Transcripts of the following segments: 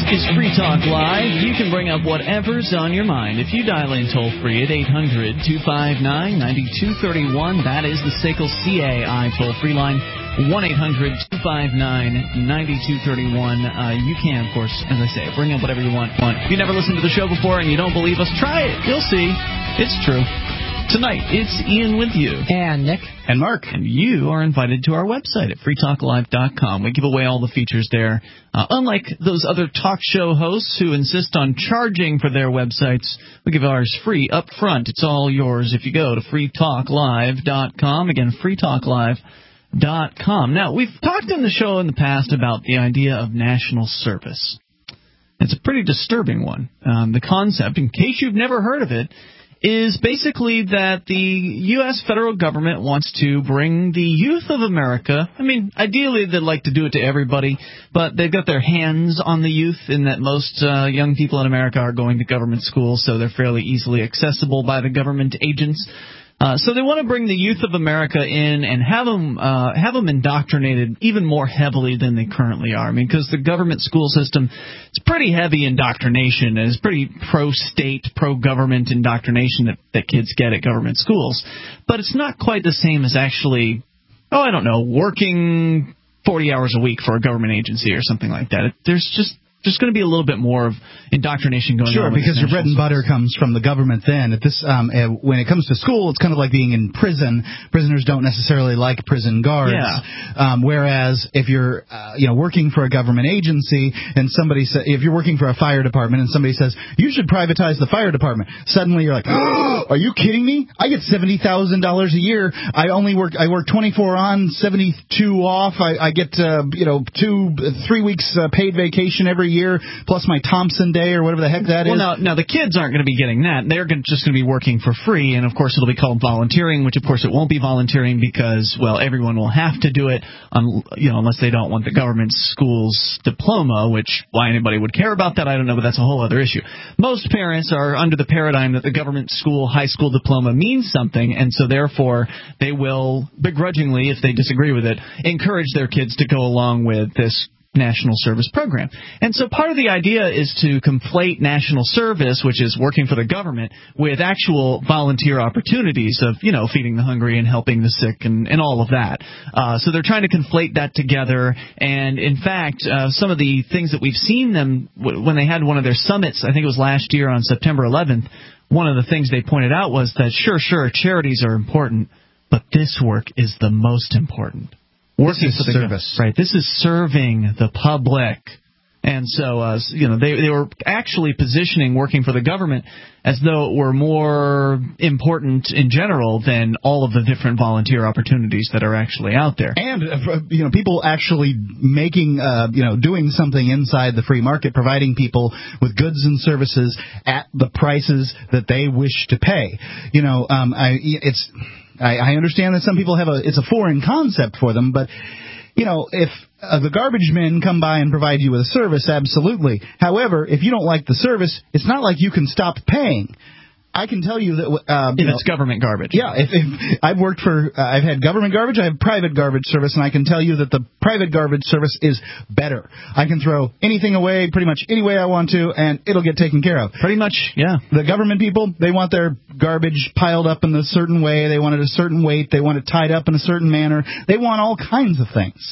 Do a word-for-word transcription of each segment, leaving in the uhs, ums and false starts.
is Free Talk Live. You can bring up whatever's on your mind. If you dial in toll-free at eight hundred, two five nine, nine two three one, that is the S A C L C A I toll-free line, one eight hundred, two five nine, nine two three one. Uh, you can, of course, as I say, bring up whatever you want. If you never listened to the show before and you don't believe us, try it. You'll see. It's true. Tonight, it's Ian with you. And Nick. And Mark. And you are invited to our website at free talk live dot com. We give away all the features there. Uh, unlike those other talk show hosts who insist on charging for their websites, we give ours free up front. It's all yours if you go to free talk live dot com. Again, free talk live dot com. Now, we've talked in the show in the past about the idea of national service. It's a pretty disturbing one. Um, the concept, in case you've never heard of it, is basically that the U S federal government wants to bring the youth of America. I mean, ideally they'd like to do it to everybody, but they've got their hands on the youth in that most uh, young people in America are going to government schools, so they're fairly easily accessible by the government agents. Uh, so they want to bring the youth of America in and have them uh, have them indoctrinated even more heavily than they currently are. I mean, because the government school system, it's pretty heavy indoctrination. It's pretty pro-state, pro-government indoctrination that, that kids get at government schools. But it's not quite the same as actually, oh, I don't know, working forty hours a week for a government agency or something like that. It, there's just... There's going to be a little bit more of indoctrination going sure, on. Sure, because your bread and butter comes from the government then. At this, um, uh, when it comes to school, it's kind of like being in prison. Prisoners don't necessarily like prison guards. Yeah. Um, whereas if you're uh, you know, working for a government agency and somebody sa- if you're working for a fire department and somebody says, you should privatize the fire department, suddenly you're like, oh, are you kidding me? I get seventy thousand dollars a year. I only work, I work twenty-four on, seventy-two off. I, I get, uh, you know, two, three weeks uh, paid vacation every year. year plus my Thompson Day or whatever the heck that well, is. Well, now, now the kids aren't going to be getting that. They're gonna, just going to be working for free, and of course it'll be called volunteering, which of course it won't be volunteering because, well, everyone will have to do it, um, you know, unless they don't want the government school's diploma, which why anybody would care about that, I don't know, but that's a whole other issue. Most parents are under the paradigm that the government school high school diploma means something, and so therefore they will begrudgingly, if they disagree with it, encourage their kids to go along with this national service program. And so part of the idea is to conflate national service, which is working for the government, with actual volunteer opportunities of, you know, feeding the hungry and helping the sick and, and all of that. Uh, so they're trying to conflate that together. And in fact, uh, some of the things that we've seen them w- when they had one of their summits, I think it was last year on September eleventh, one of the things they pointed out was that sure, sure, charities are important, but this work is the most important. Working this is for the service. Right. This is serving the public. And so, uh, you know, they they were actually positioning working for the government as though it were more important in general than all of the different volunteer opportunities that are actually out there. And, uh, you know, people actually making, uh, you know, doing something inside the free market, providing people with goods and services at the prices that they wish to pay. You know, um, I, it's... I, I understand that some people have a it's a foreign concept for them, but you know, if uh, the garbage men come by and provide you with a service, absolutely. However, if you don't like the service, it's not like you can stop paying. I can tell you that uh, if you it's know, government garbage. Yeah, if, if I've worked for, uh, I've had government garbage, I have private garbage service, and I can tell you that the private garbage service is better. I can throw anything away pretty much any way I want to, and it'll get taken care of. Pretty much, yeah. The government people, they want their garbage piled up in a certain way. They want it a certain weight. They want it tied up in a certain manner. They want all kinds of things.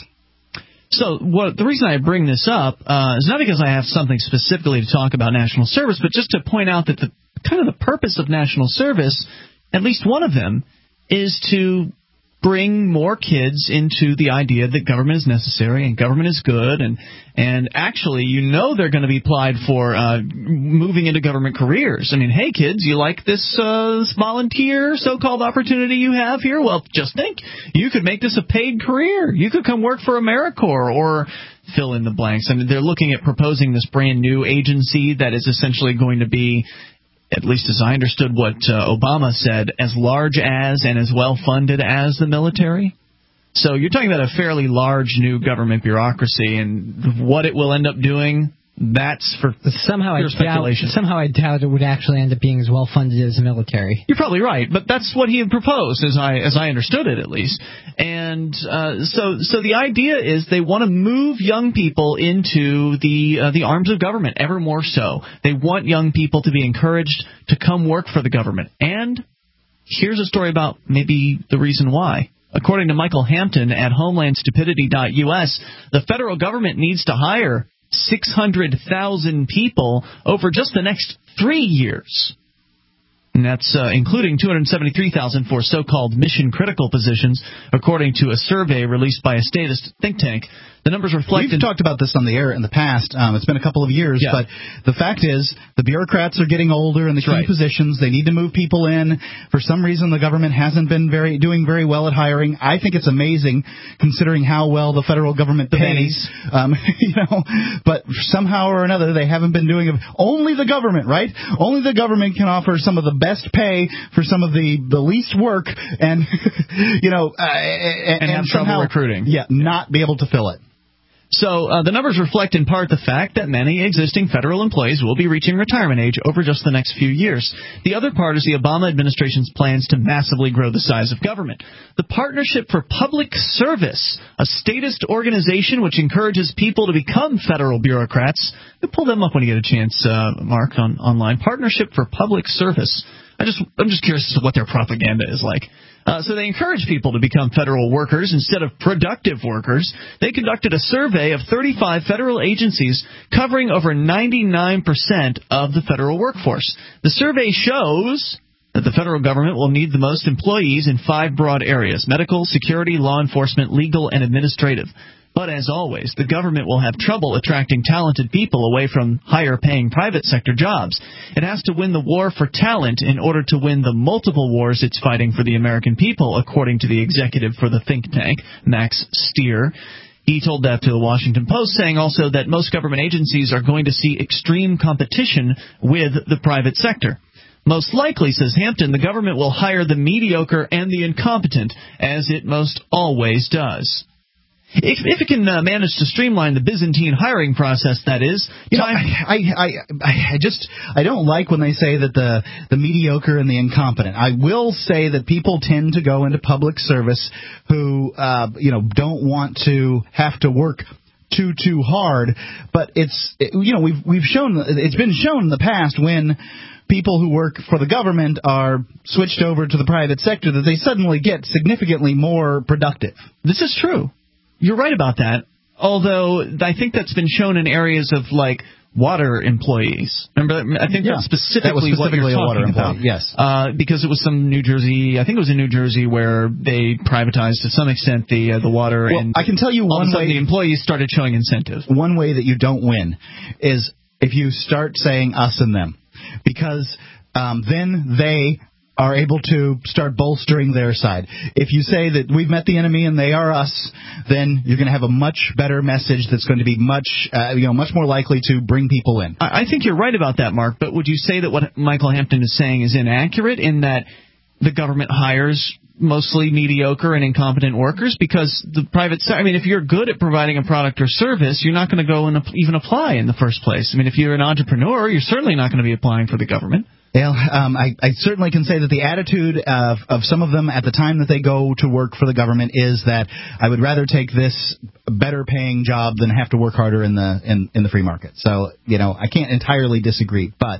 So what, the reason I bring this up uh, is not because I have something specifically to talk about national service, but just to point out that the kind of the purpose of national service, at least one of them, is to bring more kids into the idea that government is necessary and government is good, and and actually, you know, they're going to be applied for uh, moving into government careers. I mean, hey, kids, you like this, uh, this volunteer so-called opportunity you have here? Well, just think, you could make this a paid career. You could come work for AmeriCorps or fill in the blanks. I mean, they're looking at proposing this brand new agency that is essentially going to be, at least as I understood what uh, Obama said, as large as and as well-funded as the military. So you're talking about a fairly large new government bureaucracy, and what it will end up doing, That's for somehow I doubt, speculation. Somehow I doubt it would actually end up being as well funded as the military. You're probably right, but that's what he had proposed, as I as I understood it at least. And uh, so so the idea is they want to move young people into the uh, the arms of government ever more so. They want young people to be encouraged to come work for the government. And here's a story about maybe the reason why. According to Michael Hampton at homeland stupidity dot U S, the federal government needs to hire six hundred thousand people over just the next three years. And that's uh, including two hundred seventy-three thousand for so-called mission-critical positions, according to a survey released by a statist think tank. The numbers reflect... We've talked about this on the air in the past. Um, it's been a couple of years, yeah. but the fact is the bureaucrats are getting older in the key right. positions. They need to move people in. For some reason, the government hasn't been very doing very well at hiring. I think it's amazing, considering how well the federal government the pays. Um, you know, but somehow or another, they haven't been doing it. Only the government, right? Only the government can offer some of the best pay for some of the, the least work, and you know, uh, and, and have and somehow, trouble recruiting. Yeah, not be able to fill it. So uh, the numbers reflect in part the fact that many existing federal employees will be reaching retirement age over just the next few years. The other part is the Obama administration's plans to massively grow the size of government. The Partnership for Public Service, a statist organization which encourages people to become federal bureaucrats. You pull them up when you get a chance, uh, Mark, on online. Partnership for Public Service. I just, I'm just curious as to what their propaganda is like. Uh, so they encourage people to become federal workers instead of productive workers. They conducted a survey of thirty-five federal agencies covering over ninety-nine percent of the federal workforce. The survey shows that the federal government will need the most employees in five broad areas: medical, security, law enforcement, legal, and administrative. But as always, the government will have trouble attracting talented people away from higher-paying private sector jobs. It has to win the war for talent in order to win the multiple wars it's fighting for the American people, according to the executive for the think tank, Max Stier. He told that to the Washington Post, saying also that most government agencies are going to see extreme competition with the private sector. Most likely, says Hampton, the government will hire the mediocre and the incompetent, as it most always does. If, if it can uh, manage to streamline the Byzantine hiring process, that is. You know, I, I, I, I just I don't like when they say that the the mediocre and the incompetent. I will say that people tend to go into public service who uh, you know don't want to have to work too too hard. But it's it, you know we've we've shown it's been shown in the past when people who work for the government are switched over to the private sector that they suddenly get significantly more productive. This is true. You're right about that, although I think that's been shown in areas of, like, water employees. Remember, I think yeah, that's specifically, that was specifically what you're talking a water about. employee, yes. Uh, because it was some New Jersey, I think it was in New Jersey where they privatized to some extent the uh, the water. Well, and I can tell you all one of a sudden way the employees started showing incentive. One way that you don't win is if you start saying us and them, because um, then they are able to start bolstering their side. If you say that we've met the enemy and they are us, then you're going to have a much better message that's going to be much, uh, you know, much more likely to bring people in. I, I think you're right about that, Mark, but would you say that what Michael Hampton is saying is inaccurate in that the government hires mostly mediocre and incompetent workers? Because the private sector, I mean, if you're good at providing a product or service, you're not going to go and even apply in the first place. I mean, if you're an entrepreneur, you're certainly not going to be applying for the government. Well, um, I, I certainly can say that the attitude of, of some of them at the time that they go to work for the government is that I would rather take this better-paying job than have to work harder in the in, in the free market. So, you know, I can't entirely disagree, but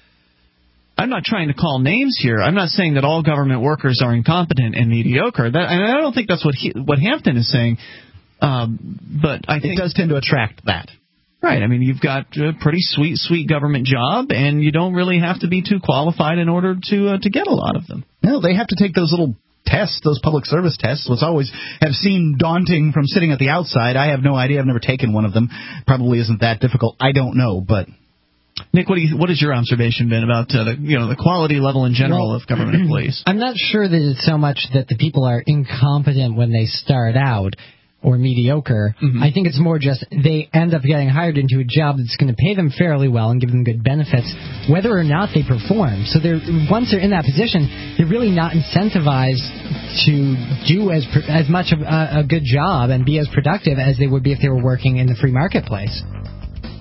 I'm not trying to call names here. I'm not saying that all government workers are incompetent and mediocre. That, and I don't think that's what he, what Hampton is saying. Um, but I think it does tend to attract that. Right. I mean, you've got a pretty sweet, sweet government job, and you don't really have to be too qualified in order to uh, to get a lot of them. No, they have to take those little tests, those public service tests, which always have seemed daunting from sitting at the outside. I have no idea. I've never taken one of them. Probably isn't that difficult. I don't know, but Nick, what do you, what has your observation been about uh, the you know the quality level in general well, of government employees? I'm not sure that it's so much that the people are incompetent when they start out or mediocre. Mm-hmm. I think it's more just they end up getting hired into a job that's going to pay them fairly well and give them good benefits, whether or not they perform. So they're once they're in that position, they're really not incentivized to do as as much of a, a good job and be as productive as they would be if they were working in the free marketplace.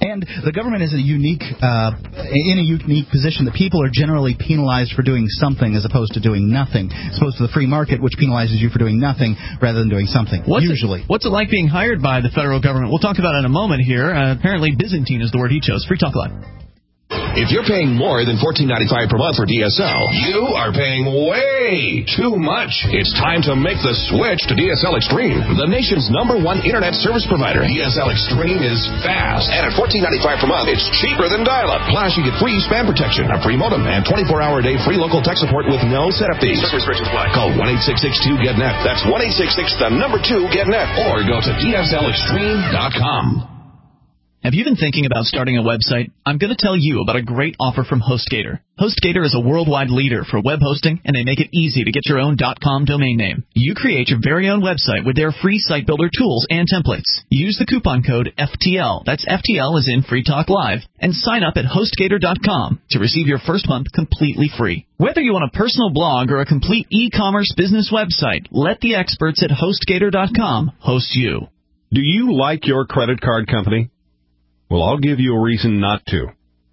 And the government is a unique, uh, in a unique position that people are generally penalized for doing something as opposed to doing nothing, as opposed to the free market, which penalizes you for doing nothing rather than doing something, what's usually. It, what's it like being hired by the federal government? We'll talk about it in a moment here. Uh, apparently Byzantine is the word he chose. Free Talk Live. If you're paying more than fourteen ninety-five per month for D S L, you are paying way too much. It's time to make the switch to D S L Extreme, the nation's number one internet service provider. D S L Extreme is fast, and at fourteen ninety-five per month, it's cheaper than dial-up. Plus, you get free spam protection, a free modem, and twenty-four hour a day free local tech support with no setup fees. Service restrictions apply. Call one eight six six two get net. That's one eight six six the number two get net, or go to D S L extreme dot com. Have you been thinking about starting a website? I'm going to tell you about a great offer from HostGator. HostGator is a worldwide leader for web hosting, and they make it easy to get your own .com domain name. You create your very own website with their free site builder tools and templates. Use the coupon code F T L, that's F T L as in Free Talk Live, and sign up at HostGator dot com to receive your first month completely free. Whether you want a personal blog or a complete e-commerce business website, let the experts at HostGator dot com host you. Do you like your credit card company? Well, I'll give you a reason not to.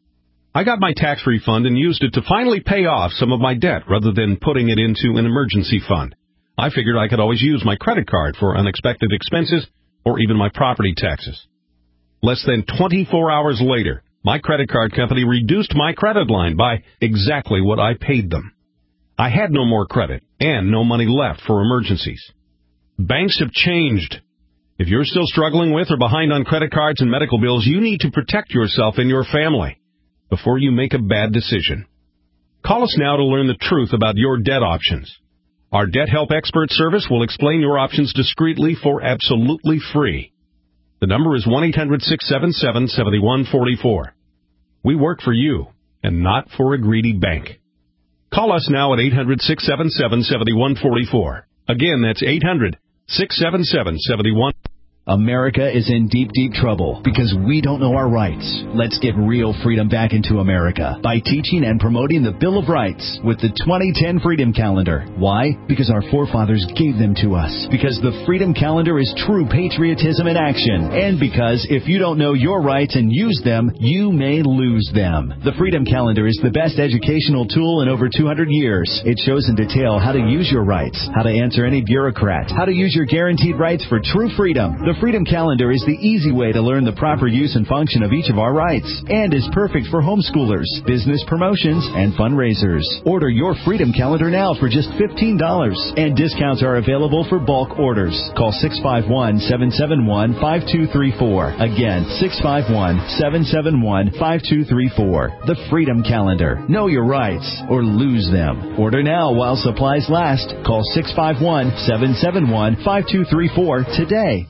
I got my tax refund and used it to finally pay off some of my debt rather than putting it into an emergency fund. I figured I could always use my credit card for unexpected expenses or even my property taxes. Less than twenty-four hours later, my credit card company reduced my credit line by exactly what I paid them. I had no more credit and no money left for emergencies. Banks have changed. If you're still struggling with or behind on credit cards and medical bills, you need to protect yourself and your family before you make a bad decision. Call us now to learn the truth about your debt options. Our Debt Help Expert service will explain your options discreetly for absolutely free. The number is one eight hundred six seven seven seven one four four. We work for you and not for a greedy bank. Call us now at eight hundred six seven seven seven one four four. Again, that's eight hundred six seven seven seven one four four. America is in deep, deep trouble because we don't know our rights. Let's get real freedom back into America by teaching and promoting the Bill of Rights with the twenty ten Freedom Calendar. Why? Because our forefathers gave them to us. Because the Freedom Calendar is true patriotism in action. And because if you don't know your rights and use them, you may lose them. The Freedom Calendar is the best educational tool in over two hundred years. It shows in detail how to use your rights, how to answer any bureaucrat, how to use your guaranteed rights for true freedom. The Freedom Calendar is the easy way to learn the proper use and function of each of our rights and is perfect for homeschoolers, business promotions, and fundraisers. Order your Freedom Calendar now for just fifteen dollars, and discounts are available for bulk orders. Call six five one, seven seven one, five two three four. Again, six five one, seven seven one, five two three four. The Freedom Calendar. Know your rights or lose them. Order now while supplies last. Call six five one, seven seven one, five two three four today.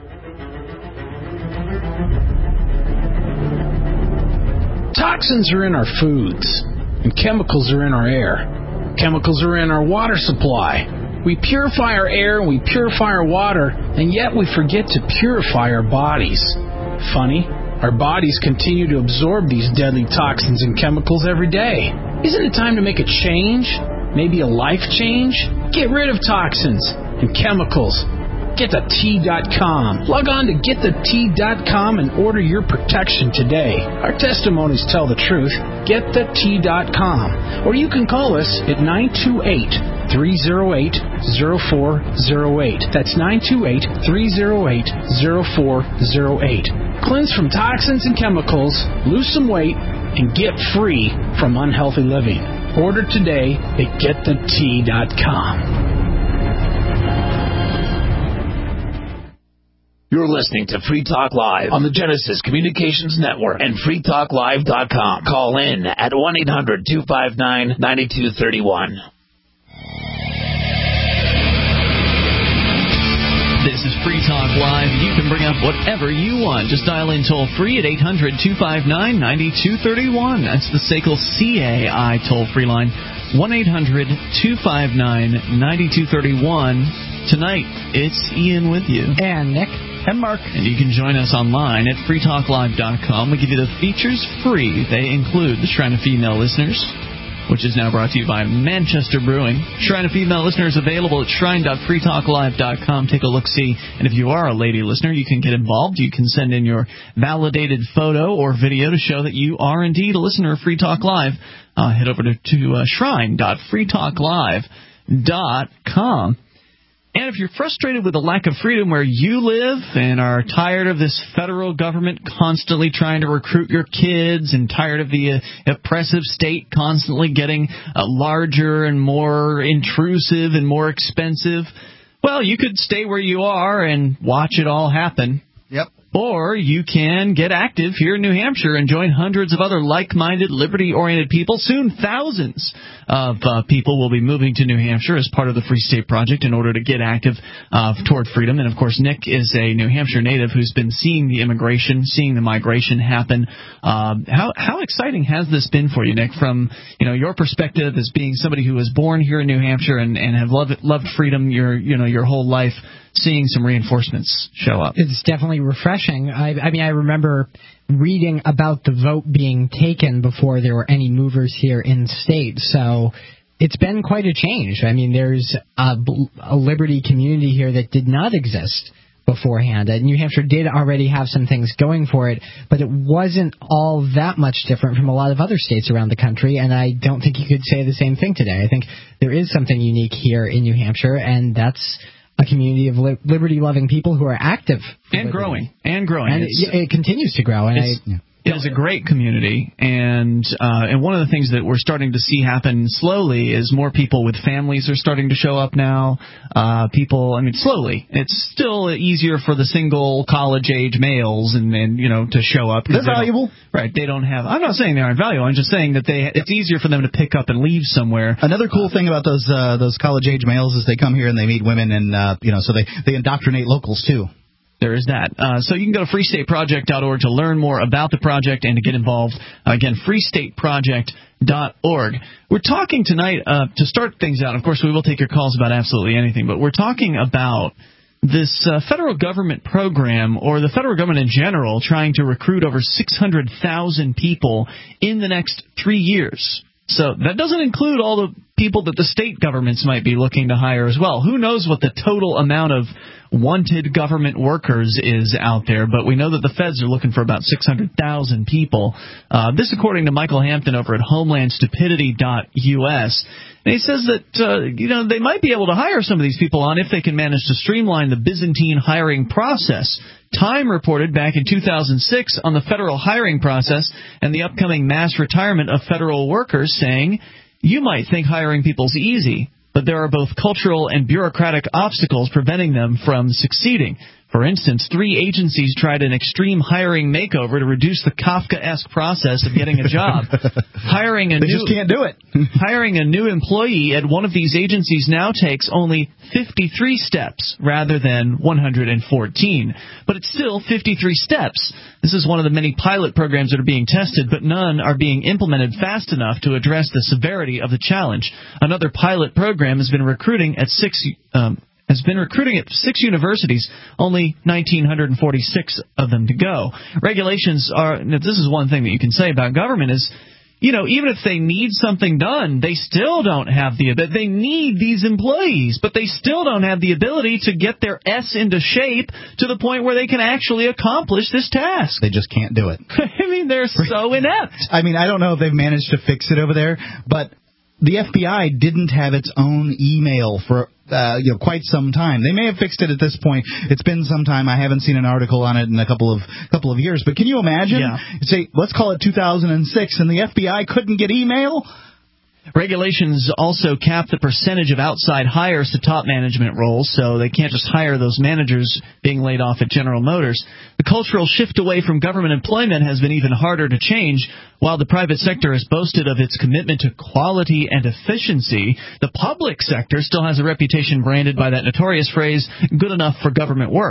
Toxins are in our foods, and chemicals are in our air. Chemicals are in our water supply. We purify our air and we purify our water, and yet we forget to purify our bodies. Funny, our bodies continue to absorb these deadly toxins and chemicals every day. Isn't it time to make a change? Maybe a life change? Get rid of toxins and chemicals. Get the T dot com. Log on to Get The T dot com and order your protection today. Our testimonies tell the truth. Get The T dot com. Or you can call us at nine two eight, three oh eight, oh four oh eight. That's nine two eight, three oh eight, oh four oh eight. Cleanse from toxins and chemicals, lose some weight, and get free from unhealthy living. Order today at Get The T dot com. You're listening to Free Talk Live on the Genesis Communications Network and free talk live dot com. Call in at one eight hundred two five nine nine two three one. This is Free Talk Live. You can bring up whatever you want. Just dial in toll-free at eight hundred two five nine nine two three one. That's the S A C L C A I toll-free line. one eight hundred two five nine nine two three one. Tonight, it's Ian with you. And Nick. And Mark. And you can join us online at free talk live dot com. We give you the features free. They include the Shrine of Female Listeners, which is now brought to you by Manchester Brewing. Shrine of Female listeners available at shrine dot free talk live dot com. Take a look-see. And if you are a lady listener, you can get involved. You can send in your validated photo or video to show that you are indeed a listener of Free Talk Live. Uh, head over to, to uh, shrine dot free talk live dot com. And if you're frustrated with the lack of freedom where you live and are tired of this federal government constantly trying to recruit your kids and tired of the uh, oppressive state constantly getting uh, larger and more intrusive and more expensive, well, you could stay where you are and watch it all happen. Yep. Or you can get active here in New Hampshire and join hundreds of other like-minded, liberty-oriented people. Soon thousands of uh, people will be moving to New Hampshire as part of the Free State Project in order to get active uh, toward freedom. And, of course, Nick is a New Hampshire native who's been seeing the immigration, seeing the migration happen. Uh, how how exciting has this been for you, Nick, from you know your perspective as being somebody who was born here in New Hampshire and, and have loved, loved freedom your you know your whole life, seeing some reinforcements show up? It's definitely refreshing. I, I mean, I remember reading about the vote being taken before there were any movers here in state. So it's been quite a change. I mean, there's a, a liberty community here that did not exist beforehand. And New Hampshire did already have some things going for it, but it wasn't all that much different from a lot of other states around the country, and I don't think you could say the same thing today. I think there is something unique here in New Hampshire, and that's a community of li- liberty-loving people who are active. And growing. And growing. And it, it continues to grow. And I, yeah. It is a great community, and uh, and one of the things that we're starting to see happen slowly is more people with families are starting to show up now. Uh, people, I mean, slowly. It's still easier for the single college-age males and, and you know to show up. They're valuable, right? They don't have. I'm not saying they aren't valuable. I'm just saying that they. It's easier for them to pick up and leave somewhere. Another cool thing about those uh, those college-age males is they come here and they meet women, and uh, you know, so they they indoctrinate locals too. There is that. Uh, so you can go to free state project dot org to learn more about the project and to get involved. Uh, again, free state project dot org. We're talking tonight, uh, to start things out, of course, we will take your calls about absolutely anything, but we're talking about this uh, federal government program, or the federal government in general, trying to recruit over six hundred thousand people in the next three years. So that doesn't include all the people that the state governments might be looking to hire as well. Who knows what the total amount of wanted government workers is out there, but we know that the feds are looking for about six hundred thousand people. Uh, this according to Michael Hampton over at homeland stupidity dot U S. And he says that, uh, you know, they might be able to hire some of these people on if they can manage to streamline the Byzantine hiring process. Time reported back in two thousand six on the federal hiring process and the upcoming mass retirement of federal workers, saying, you might think hiring people's easy, but there are both cultural and bureaucratic obstacles preventing them from succeeding. For instance, three agencies tried an extreme hiring makeover to reduce the Kafkaesque process of getting a job. Hiring a they new, just can't do it. hiring a new employee at one of these agencies now takes only fifty-three steps rather than one hundred fourteen. But it's still fifty-three steps. This is one of the many pilot programs that are being tested, but none are being implemented fast enough to address the severity of the challenge. Another pilot program has been recruiting at six... Um, has been recruiting at six universities, only one thousand nine hundred forty-six of them to go. Regulations are, this is one thing that you can say about government is, you know, even if they need something done, they still don't have the ability. They need these employees, but they still don't have the ability to get their S into shape to the point where they can actually accomplish this task. They just can't do it. I mean, they're so inept. I mean, I don't know if they've managed to fix it over there, but the F B I didn't have its own email for uh, you know quite some time. They may have fixed it at this point. It's been some time. I haven't seen an article on it in a couple of couple of years. But can you imagine? Yeah. Say, let's call it two thousand six, and the F B I couldn't get email. Regulations also cap the percentage of outside hires to top management roles, so they can't just hire those managers being laid off at General Motors. The cultural shift away from government employment has been even harder to change. While the private sector has boasted of its commitment to quality and efficiency, the public sector still has a reputation branded by that notorious phrase, good enough for government work.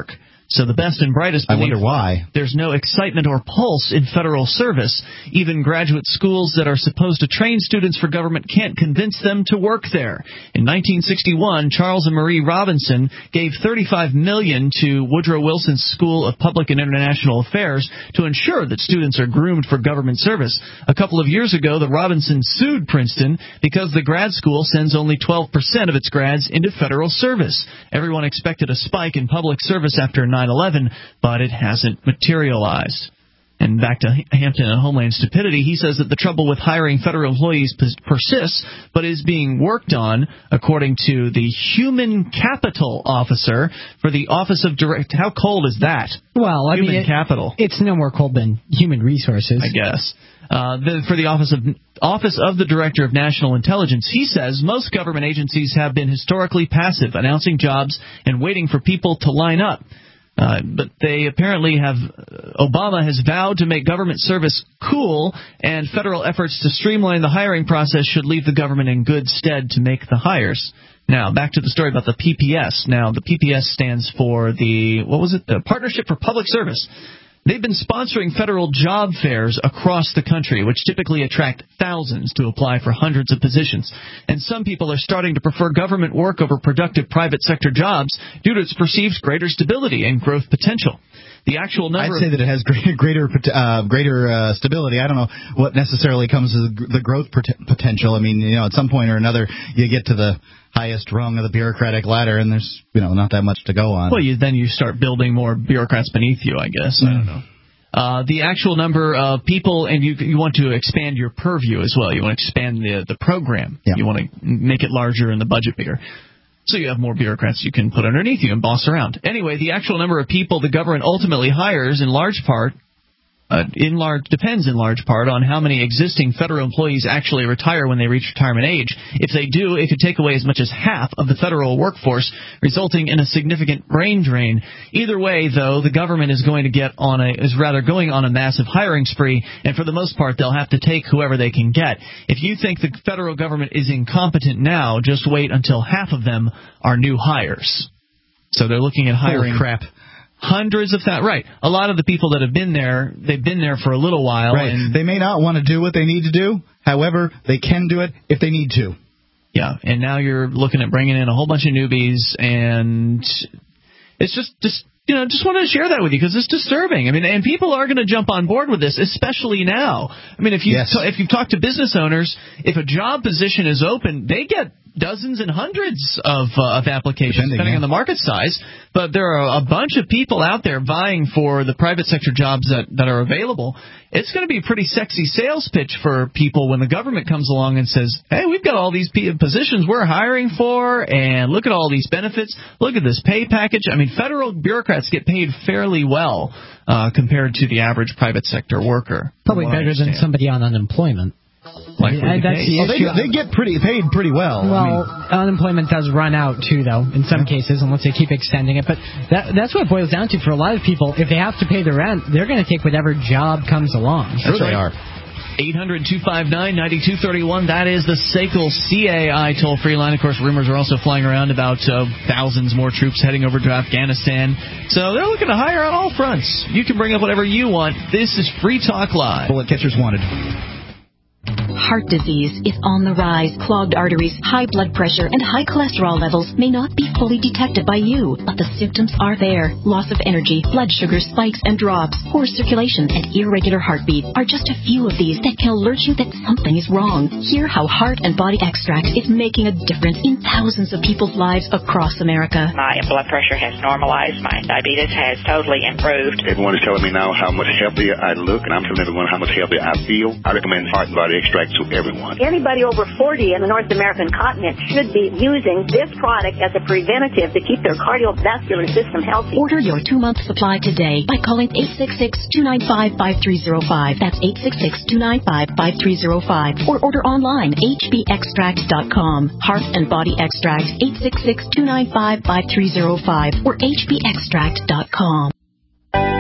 So the best and brightest I believe wonder why. there's no excitement or pulse in federal service. Even graduate schools that are supposed to train students for government can't convince them to work there. In nineteen sixty-one, Charles and Marie Robinson gave thirty-five million dollars to Woodrow Wilson's School of Public and International Affairs to ensure that students are groomed for government service. A couple of years ago, the Robinsons sued Princeton because the grad school sends only twelve percent of its grads into federal service. Everyone expected a spike in public service after nine eleven, but it hasn't materialized. And back to Hampton and Homeland Stupidity, he says that the trouble with hiring federal employees persists, but is being worked on, according to the Human Capital Officer for the Office of Direct... How cold is that? Well, I Human mean, it, Capital. It's no more cold than Human Resources. I guess. Uh, the, for the Office of Office of the Director of National Intelligence, he says most government agencies have been historically passive, announcing jobs and waiting for people to line up. Uh, but they apparently have, uh, Obama has vowed to make government service cool, and federal efforts to streamline the hiring process should leave the government in good stead to make the hires. Now, back to the story about the P P S. Now, the P P S stands for the, what was it, the Partnership for Public Service. They've been sponsoring federal job fairs across the country, which typically attract thousands to apply for hundreds of positions. And some people are starting to prefer government work over productive private sector jobs due to its perceived greater stability and growth potential. The actual number I'd say that it has greater greater, uh, greater uh, stability. I don't know what necessarily comes as the growth potential. I mean, you know, at some point or another, you get to the highest rung of the bureaucratic ladder, and there's, you know, not that much to go on. Well, you, then you start building more bureaucrats beneath you, I guess. Mm. I don't know. Uh, the actual number of people, and you you want to expand your purview as well. You want to expand the the program. Yeah. You want to make it larger and the budget bigger. So you have more bureaucrats you can put underneath you and boss around. Anyway, the actual number of people the government ultimately hires in large part Uh, in large depends in large part on how many existing federal employees actually retire when they reach retirement age. If they do, it could take away as much as half of the federal workforce, resulting in a significant brain drain. Either way, though, the government is going to get on a is rather going on a massive hiring spree, and for the most part, they'll have to take whoever they can get. If you think the federal government is incompetent now, just wait until half of them are new hires. So they're looking at hiring. Holy crap. Hundreds of that, right? A lot of the people that have been there, they've been there for a little while. Right. And they may not want to do what they need to do. However, they can do it if they need to. Yeah, and now you're looking at bringing in a whole bunch of newbies, and it's just, just you know, just wanted to share that with you because it's disturbing. I mean, and people are going to jump on board with this, especially now. I mean, if you yes. t- if you've talked to business owners, if a job position is open, they get dozens and hundreds of uh, of applications, Depending, depending yeah. on the market size. But there are a bunch of people out there vying for the private sector jobs that, that are available. It's going to be a pretty sexy sales pitch for people when the government comes along and says, hey, we've got all these positions we're hiring for, and look at all these benefits. Look at this pay package. I mean, federal bureaucrats get paid fairly well uh, compared to the average private sector worker. Probably better than somebody on unemployment. Like yeah, that's the oh, they, they get pretty paid pretty well. Well, I mean, unemployment does run out too, though, in some yeah. cases, unless they keep extending it. But that, that's what it boils down to for a lot of people. If they have to pay the rent, they're going to take whatever job comes along. Sure they are. eight hundred, two five nine, nine two three one. That is the S A C L C A I toll-free line. Of course, rumors are also flying around about uh, thousands more troops heading over to Afghanistan. So they're looking to hire on all fronts. You can bring up whatever you want. This is Free Talk Live. Bullet catchers wanted. Heart disease is on the rise. Clogged arteries, high blood pressure, and high cholesterol levels may not be fully detected by you, but the symptoms are there. Loss of energy, blood sugar spikes and drops, poor circulation, and irregular heartbeat are just a few of these that can alert you that something is wrong. Hear how Heart and Body Extract is making a difference in thousands of people's lives across America. My blood pressure has normalized. My diabetes has totally improved. Everyone is telling me now how much healthier I look, and I'm telling everyone how much healthier I feel. I recommend Heart and Body Extract to everyone. Anybody over forty in the North American continent should be using this product as a preventative to keep their cardiovascular system healthy. Order your two-month supply today by calling eight six six, two nine five, five three zero five. That's eight six six, two nine five, five three zero five. Or order online, h b extract dot com. Heart and Body Extract, eight six six, two nine five, five three zero five or h b extract dot com.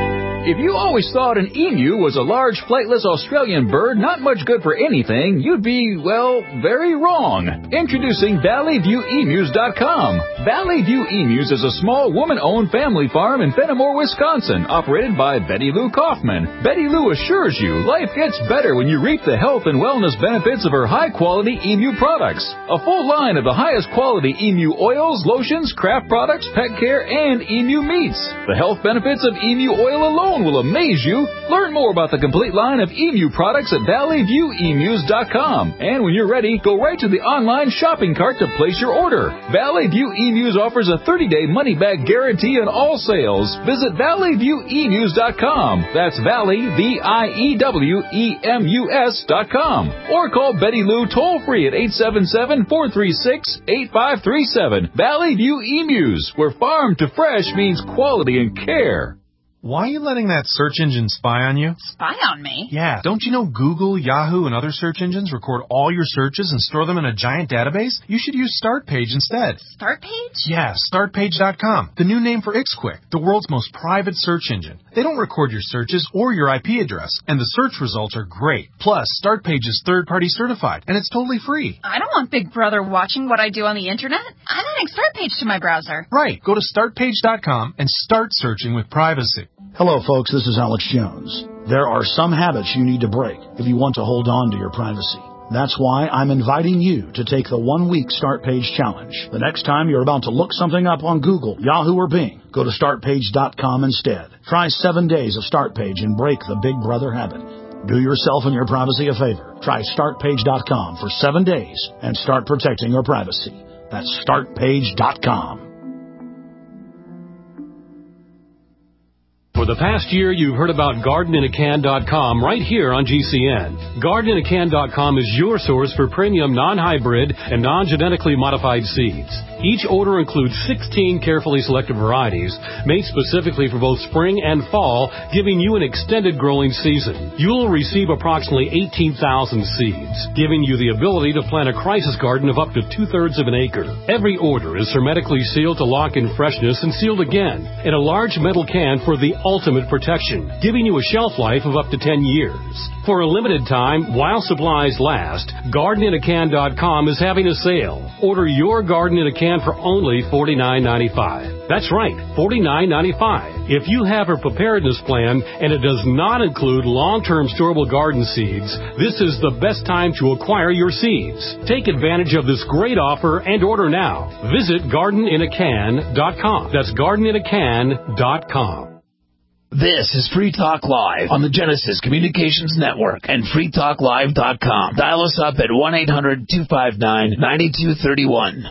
If you always thought an emu was a large flightless Australian bird not much good for anything, you'd be, well, very wrong. Introducing Valley View Emus dot com. Valley View Emus is a small woman-owned family farm in Fenimore, Wisconsin, operated by Betty Lou Kaufman. Betty Lou assures you life gets better when you reap the health and wellness benefits of her high-quality emu products. A full line of the highest quality emu oils, lotions, craft products, pet care, and emu meats. The health benefits of emu oil alone will amaze you. Learn more about the complete line of emu products at Valley View Emus dot com. And when you're ready, go right to the online shopping cart to place your order. Valley View Emus offers a thirty-day money-back guarantee on all sales. Visit Valley View Emus dot com. That's Valley, V I E W E M U S dot com. Or call Betty Lou toll-free at eight seven seven, four three six, eight five three seven. Valley View Emus, where farm to fresh means quality and care. Why are you letting that search engine spy on you? Spy on me? Yeah, don't you know Google, Yahoo, and other search engines record all your searches and store them in a giant database? You should use StartPage instead. StartPage? Yeah, Start Page dot com, the new name for IxQuick, the world's most private search engine. They don't record your searches or your I P address, and the search results are great. Plus, StartPage is third-party certified, and it's totally free. I don't want Big Brother watching what I do on the internet. I'm adding StartPage to my browser. Right, go to Start Page dot com and start searching with privacy. Hello, folks. This is Alex Jones. There are some habits you need to break if you want to hold on to your privacy. That's why I'm inviting you to take the one-week Start Page Challenge. The next time you're about to look something up on Google, Yahoo, or Bing, go to Start Page dot com instead. Try seven days of StartPage and break the Big Brother habit. Do yourself and your privacy a favor. Try Start Page dot com for seven days and start protecting your privacy. That's Start Page dot com. For the past year, you've heard about Garden in a Can dot com right here on G C N. Garden in a Can dot com is your source for premium non-hybrid and non-genetically modified seeds. Each order includes sixteen carefully selected varieties made specifically for both spring and fall, giving you an extended growing season. You'll receive approximately eighteen thousand seeds, giving you the ability to plant a crisis garden of up to two-thirds of an acre. Every order is hermetically sealed to lock in freshness and sealed again in a large metal can for the ultimate protection, giving you a shelf life of up to ten years. For a limited time, while supplies last, Garden in a Can dot com is having a sale. Order your Garden in a Can for only forty-nine ninety-five. That's right, forty-nine ninety-five. If you have a preparedness plan and it does not include long-term storable garden seeds, this is the best time to acquire your seeds. Take advantage of this great offer and order now. Visit Garden in a Can dot com. That's Garden in a Can dot com. This is Free Talk Live on the Genesis Communications Network and free talk live dot com. Dial us up at one eight hundred two five nine nine two three one.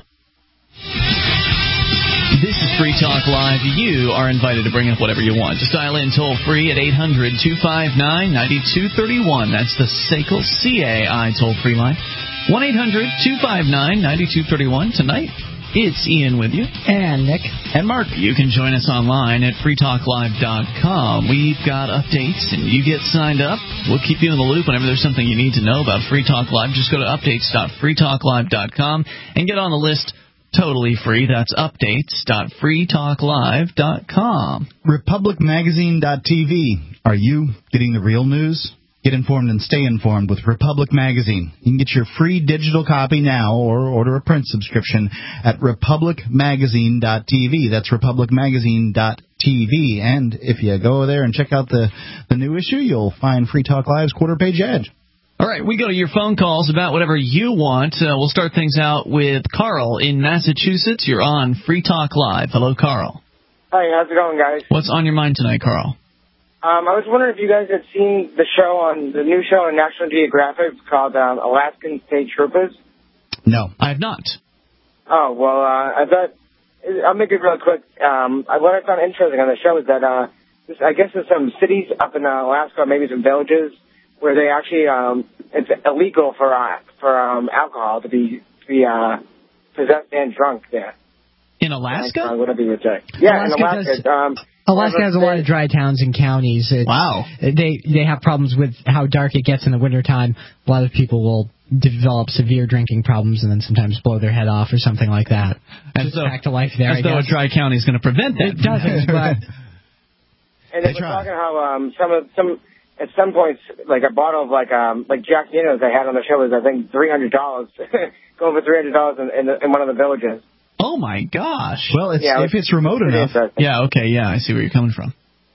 This is Free Talk Live. You are invited to bring up whatever you want. Just dial in toll-free at eight hundred two five nine nine two three one. That's the S A C L C A I toll-free line. one eight hundred two five nine nine two three one. Tonight, it's Ian with you. And Nick. And Mark. You can join us online at free talk live dot com. We've got updates, and you get signed up. We'll keep you in the loop whenever there's something you need to know about Free Talk Live. Just go to updates dot free talk live dot com and get on the list totally free. That's updates dot free talk live dot com. republic magazine dot t v. Are you getting the real news? Get informed and stay informed with Republic Magazine. You can get your free digital copy now or order a print subscription at republic magazine dot t v. That's republic magazine dot t v. And if you go there and check out the, the new issue, you'll find Free Talk Live's quarter-page ad. All right, we go to your phone calls about whatever you want. Uh, we'll start things out with Carl in Massachusetts. You're on Free Talk Live. Hello, Carl. Hi, how's it going, guys? What's on your mind tonight, Carl? Um, I was wondering if you guys had seen the show on the new show on National Geographic called um, Alaskan State Troopers. No, I have not. Oh, well, uh, I thought, I'll make it real quick. Um, what I found interesting on the show is that uh, this, I guess there's some cities up in uh, Alaska, maybe some villages, where they actually, um, it's illegal for uh, for um, alcohol to be to be uh, possessed and drunk there. In Alaska? Uh, whatever you would say. Yeah, Alaska in Alaska. does- Um, Alaska has a lot of dry towns and counties. It's, wow. They they have problems with how dark it gets in the wintertime. A lot of people will develop severe drinking problems and then sometimes blow their head off or something like that. And Just so, back to life there, as I though guess. a dry county is going to prevent that. It doesn't, but And they, they were try. talking how um, some of some at some points, like a bottle of like um, like Jack Daniels they had on the show was I think three hundred dollars, going for three hundred dollars in, in, the, in one of the villages. Oh my gosh! Well, it's, yeah, if it's remote enough. Yeah. Okay. Yeah, I see where you're coming from.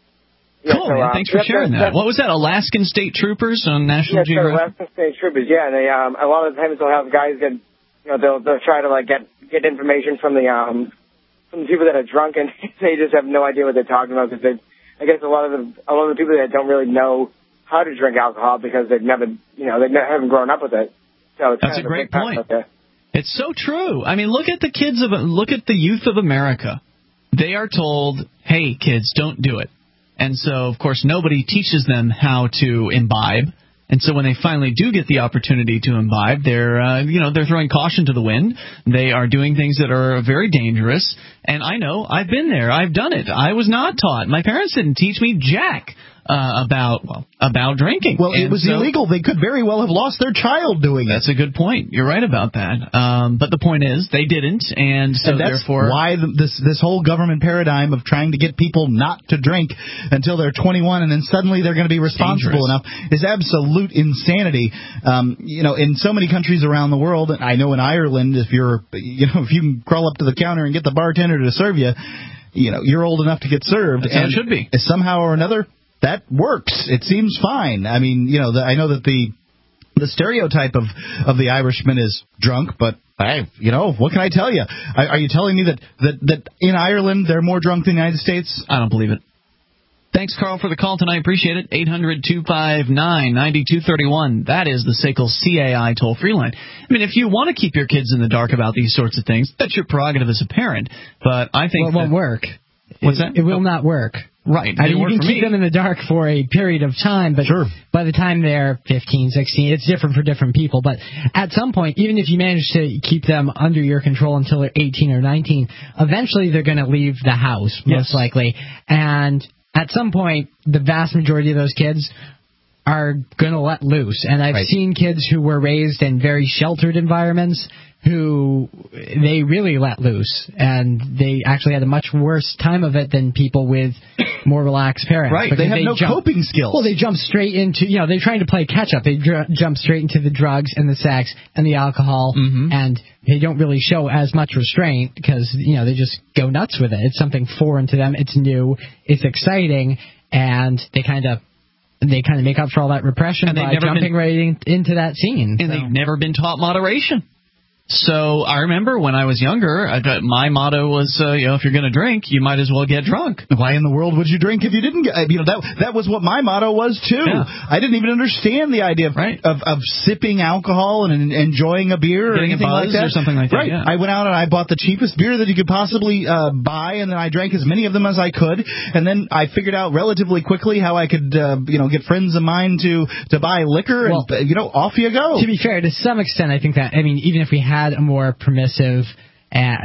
Yeah, cool, so, man. um, Thanks for yeah, sharing that, that. What was that? Alaskan State Troopers on National yeah, so Geographic? Alaskan State Troopers. Yeah, and they um, a lot of times they'll have guys get, you know, they'll they'll try to like get get information from the um from the people that are drunk, and they just have no idea what they're talking about because they, I guess a lot of the a lot of the people that don't really know how to drink alcohol because they've never, you know, they haven't grown up with it. So it's That's kind a of great big point. out there. It's so true. I mean, look at the kids of look at the youth of America. They are told, "Hey, kids, don't do it." And so, of course, nobody teaches them how to imbibe. And so when they finally do get the opportunity to imbibe, they're, uh, you know, they're throwing caution to the wind. They are doing things that are very dangerous. And I know, I've been there. I've done it. I was not taught. My parents didn't teach me jack uh, about, well, about drinking. Well, it and was so, illegal. They could very well have lost their child doing it. That's a good point. You're right about that. Um, but the point is, they didn't, and so and that's therefore, why the, this this whole government paradigm of trying to get people not to drink until they're twenty-one and then suddenly they're going to be responsible enough is absolute insanity. Um, you know, in so many countries around the world, I know in Ireland, if you're, you know, if you can crawl up to the counter and get the bartender to serve you, you know, you're old enough to get served. That's how and it should be. Somehow or another, that works. It seems fine. I mean, you know, the, I know that the the stereotype of, of the Irishman is drunk, but hey, you know, what can I tell you? Are, are you telling me that, that, that in Ireland they're more drunk than the United States? I don't believe it. Thanks, Carl, for the call tonight. Appreciate it. eight hundred two five nine nine two three one. That is the S A C L C A I toll-free line. I mean, if you want to keep your kids in the dark about these sorts of things, that's your prerogative as a parent. But I think well, it won't that, work. What's it, that? It will not work. Right. I mean, you work can for keep me. them in the dark for a period of time, but sure. by the time they're fifteen, sixteen, it's different for different people. But at some point, even if you manage to keep them under your control until they're eighteen or nineteen, eventually they're going to leave the house, most yes. likely. And at some point, the vast majority of those kids are going to let loose. And I've right. seen kids who were raised in very sheltered environments who they really let loose, and they actually had a much worse time of it than people with more relaxed parents. Right, they have they no jump, coping skills. Well, they jump straight into, you know, they're trying to play catch-up. They dr- jump straight into the drugs and the sex and the alcohol, mm-hmm. and they don't really show as much restraint because, you know, they just go nuts with it. It's something foreign to them. It's new. It's exciting, and they kind of they kind of make up for all that repression and by jumping been, right in, into that scene. And so. they've never been taught moderation. So I remember when I was younger, I, my motto was, uh, you know, if you're going to drink, you might as well get drunk. Why in the world would you drink if you didn't get? You know, that that was what my motto was too. Yeah. I didn't even understand the idea of right. of, of sipping alcohol and enjoying a beer or Getting anything a buzz like that, or something like that. Right. Yeah. I went out and I bought the cheapest beer that you could possibly uh, buy, and then I drank as many of them as I could, and then I figured out relatively quickly how I could, uh, you know, get friends of mine to to buy liquor, well, and you know, off you go. To be fair, to some extent, I think that I mean, even if we had a more permissive uh,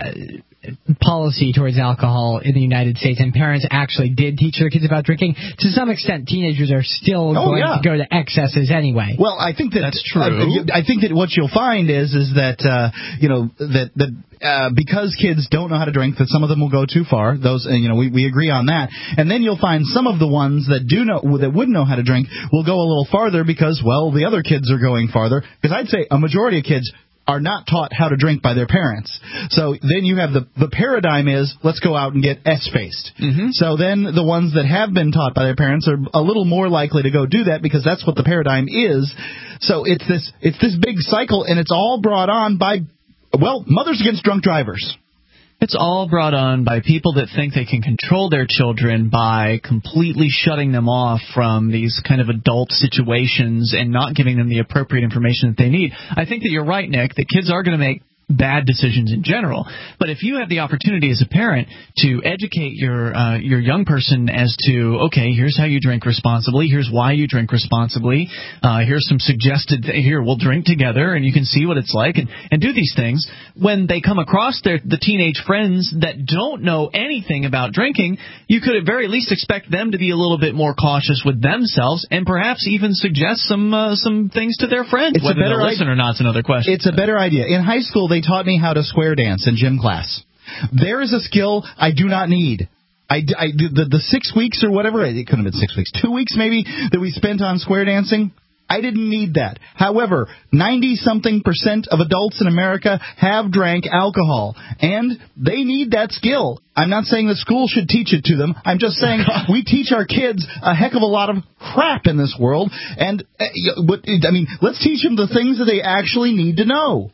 policy towards alcohol in the United States, and parents actually did teach their kids about drinking, to some extent, teenagers are still oh, going yeah. to go to excesses anyway. Well, I think that that's true. Uh, I think that what you'll find is is that uh, you know that that. Uh, because kids don't know how to drink, that some of them will go too far. Those, uh, you know, we, we agree on that. And then you'll find some of the ones that do know, that would know how to drink, will go a little farther because, well, the other kids are going farther. Because I'd say a majority of kids are not taught how to drink by their parents. So then you have the the paradigm is, let's go out and get S-faced. Mm-hmm. So then the ones that have been taught by their parents are a little more likely to go do that because that's what the paradigm is. So it's this it's this big cycle, and it's all brought on by, well, Mothers Against Drunk Drivers. It's all brought on by people that think they can control their children by completely shutting them off from these kind of adult situations and not giving them the appropriate information that they need. I think that you're right, Nick, that kids are going to make bad decisions in general. But if you have the opportunity as a parent to educate your uh, your young person as to, okay, here's how you drink responsibly, here's why you drink responsibly, uh, here's some suggested, th- here, we'll drink together and you can see what it's like, and, and do these things. When they come across their the teenage friends that don't know anything about drinking, you could at very least expect them to be a little bit more cautious with themselves and perhaps even suggest some uh, some things to their friends. It's Whether a better they'll listen idea. or not is another question. It's a better idea. In high school, they taught me how to square dance in gym class. There is a skill I do not need. I, I, the, the six weeks or whatever, it couldn't have been six weeks, two weeks maybe, that we spent on square dancing, I didn't need that. However, ninety-something percent of adults in America have drank alcohol, and they need that skill. I'm not saying the school should teach it to them. I'm just saying we teach our kids a heck of a lot of crap in this world, and, uh, I mean, let's teach them the things that they actually need to know.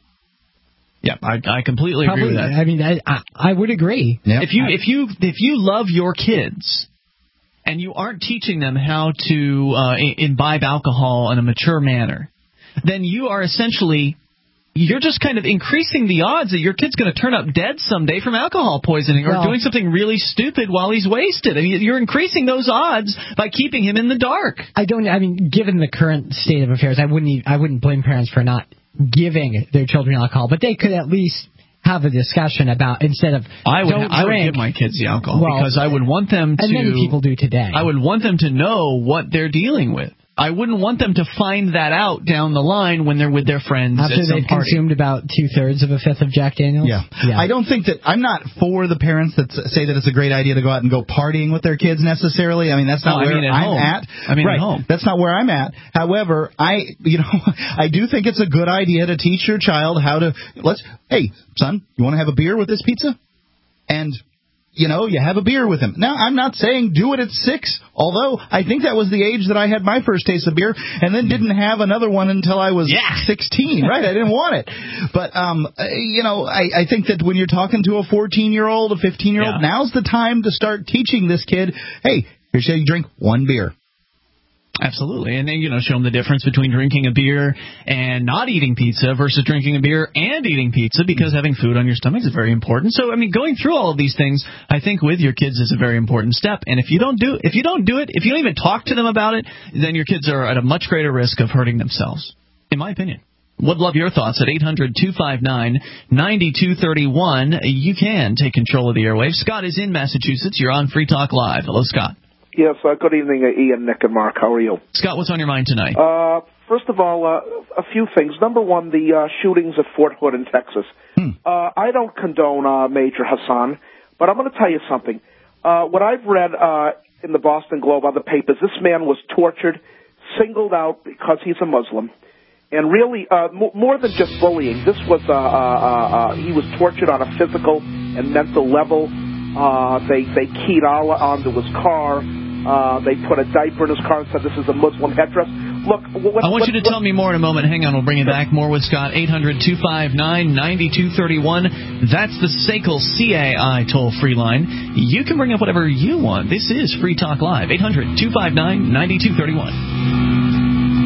Yeah, I, I completely Probably, agree with that. I mean, I, I, I would agree. Yep. If you if you if you love your kids and you aren't teaching them how to uh, imbibe alcohol in a mature manner, then you are essentially you're just kind of increasing the odds that your kid's going to turn up dead someday from alcohol poisoning or well, doing something really stupid while he's wasted. I mean, you're increasing those odds by keeping him in the dark. I don't. I mean, given the current state of affairs, I wouldn't. Even, I wouldn't blame parents for not giving their children alcohol, but they could at least have a discussion about instead of I would don't I would drink, give my kids the alcohol well, because I would want them to. And many people do today. I would want them to know what they're dealing with. I wouldn't want them to find that out down the line when they're with their friends after at some they've party. consumed about two thirds of a fifth of Jack Daniels. Yeah. yeah, I don't think that I'm not for the parents that say that it's a great idea to go out and go partying with their kids necessarily. I mean, that's not no, where I mean at I'm home. at. I mean right. at home. That's not where I'm at. However, I, you know, I do think it's a good idea to teach your child how to. Let's. Hey, son, you want to have a beer with this pizza? And you know, you have a beer with him. Now, I'm not saying do it at six, although I think that was the age that I had my first taste of beer and then didn't have another one until I was yeah. sixteen, right? I didn't want it. But, um, you know, I, I think that when you're talking to a fourteen-year-old, a fifteen-year-old, yeah. now's the time to start teaching this kid, hey, here's how you drink one beer. Absolutely. And then, you know, show them the difference between drinking a beer and not eating pizza versus drinking a beer and eating pizza, because having food on your stomach is very important. So, I mean, going through all of these things, I think with your kids is a very important step. And if you don't do if you don't do it, if you don't even talk to them about it, then your kids are at a much greater risk of hurting themselves, in my opinion. Would love your thoughts at eight hundred two five nine nine two three one. You can take control of the airwaves. Scott is in Massachusetts. You're on Free Talk Live. Hello, Scott. Yes, uh, good evening, uh, Ian, Nick, and Mark. How are you? Scott, what's on your mind tonight? Uh, first of all, uh, a few things. Number one, the uh, shootings at Fort Hood in Texas. Hmm. Uh, I don't condone uh, Major Hassan, but I'm going to tell you something. Uh, what I've read uh, in the Boston Globe, other papers, this man was tortured, singled out because he's a Muslim. And really, uh, m- more than just bullying, this was, uh, uh, uh, he was tortured on a physical and mental level. Uh, they, they keyed Allah onto his car. Uh, they put a diaper in his car and said this is a Muslim headdress. Look, what, I want what, you to what, tell me more in a moment. Hang on, we'll bring you back. More with Scott. eight hundred two five nine nine two three one. That's the S A C L C A I toll-free line. You can bring up whatever you want. This is Free Talk Live. eight hundred two five nine nine two three one.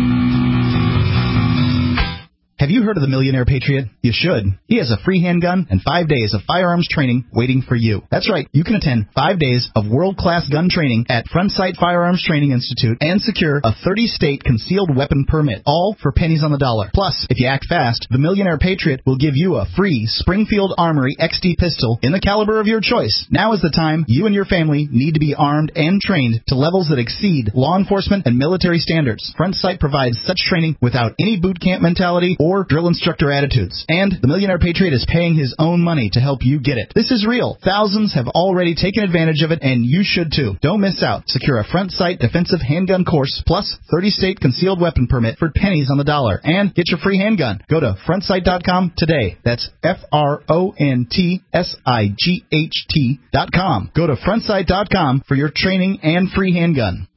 Have you heard of the Millionaire Patriot? You should. He has a free handgun and five days of firearms training waiting for you. That's right. You can attend five days of world-class gun training at Front Sight Firearms Training Institute and secure a thirty-state concealed weapon permit, all for pennies on the dollar. Plus, if you act fast, the Millionaire Patriot will give you a free Springfield Armory X D pistol in the caliber of your choice. Now is the time you and your family need to be armed and trained to levels that exceed law enforcement and military standards. Front Sight provides such training without any boot camp mentality or or drill instructor attitudes. And the Millionaire Patriot is paying his own money to help you get it. This is real. Thousands have already taken advantage of it, and you should too. Don't miss out. Secure a Front Sight defensive handgun course plus thirty-state concealed weapon permit for pennies on the dollar. And get your free handgun. Go to front sight dot com today. That's F R O N T S I G H T dot com. Go to front sight dot com for your training and free handgun.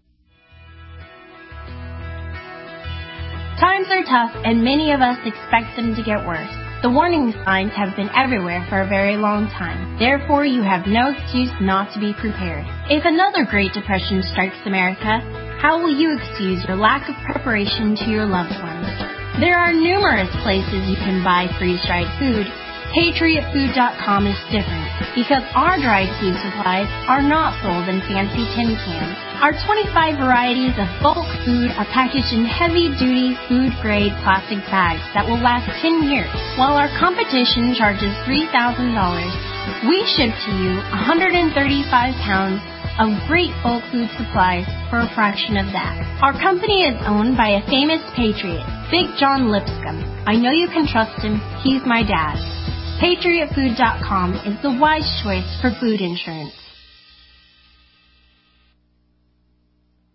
Times are tough, and many of us expect them to get worse. The warning signs have been everywhere for a very long time. Therefore, you have no excuse not to be prepared. If another Great Depression strikes America, how will you excuse your lack of preparation to your loved ones? There are numerous places you can buy freeze-dried food. Patriot Food dot com is different because our dried food supplies are not sold in fancy tin cans. Our twenty-five varieties of bulk food are packaged in heavy-duty food-grade plastic bags that will last ten years. While our competition charges three thousand dollars, we ship to you one hundred thirty-five pounds of great bulk food supplies for a fraction of that. Our company is owned by a famous patriot, Big John Lipscomb. I know you can trust him. He's my dad. Patriot Food dot com is the wise choice for food insurance.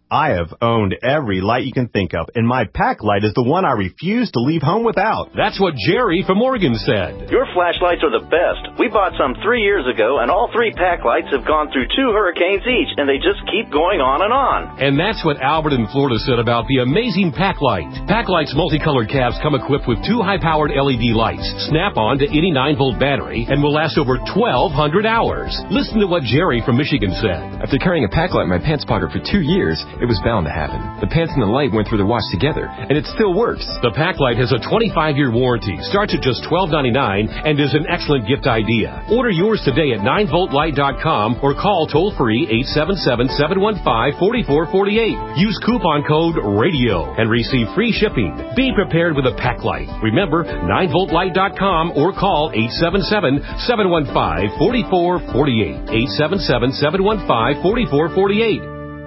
I have owned every light you can think of, and my pack light is the one I refuse to leave home without. That's what Jerry from Oregon said. Your flashlights are the best. We bought some three years ago, and all three pack lights have gone through two hurricanes each, and they just keep going on and on. And that's what Albert in Florida said about the amazing pack light. Pack light's multicolored cabs come equipped with two high-powered L E D lights, snap on to any nine volt battery, and will last over twelve hundred hours. Listen to what Jerry from Michigan said. After carrying a pack light in my pants pocket for two years, it was bound to happen. The pants and the light went through the wash together, and it still works. The pack light has a twenty-five year warranty, starts at just twelve ninety-nine, and is an excellent gift idea. Order yours today at nine volt light dot com or call toll-free eight seven seven, seven one five, four four four eight. Use coupon code RADIO and receive free shipping. Be prepared with a pack light. Remember, nine volt light dot com or call eight seven seven, seven one five, four four four eight. eight seven seven, seven one five, four four four eight.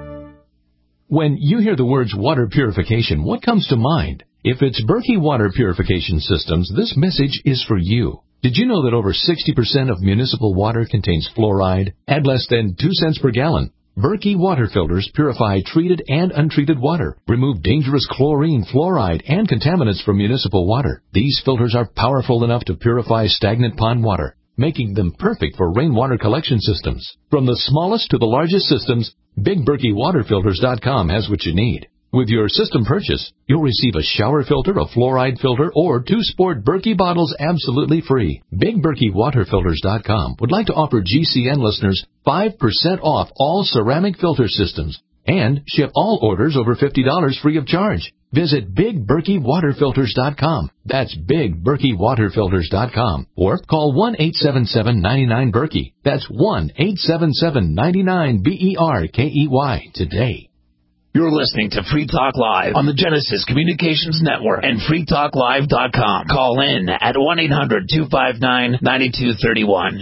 When you hear the words water purification, what comes to mind? If it's Berkey Water Purification Systems, this message is for you. Did you know that over sixty percent of municipal water contains fluoride at less than two cents per gallon? Berkey water filters purify treated and untreated water, remove dangerous chlorine, fluoride, and contaminants from municipal water. These filters are powerful enough to purify stagnant pond water, making them perfect for rainwater collection systems. From the smallest to the largest systems, Big Berkey Water Filters dot com has what you need. With your system purchase, you'll receive a shower filter, a fluoride filter, or two sport Berkey bottles absolutely free. Big Berkey Water Filters dot com would like to offer G C N listeners five percent off all ceramic filter systems and ship all orders over fifty dollars free of charge. Visit Big Berkey Water Filters dot com. That's Big Berkey Water Filters dot com. Or call one eight seven seven, nine nine, Berkey. That's one eight seven seven, nine nine, B E R K E Y today. You're listening to Free Talk Live on the Genesis Communications Network and free talk live dot com. Call in at one eight hundred, two five nine, nine two three one.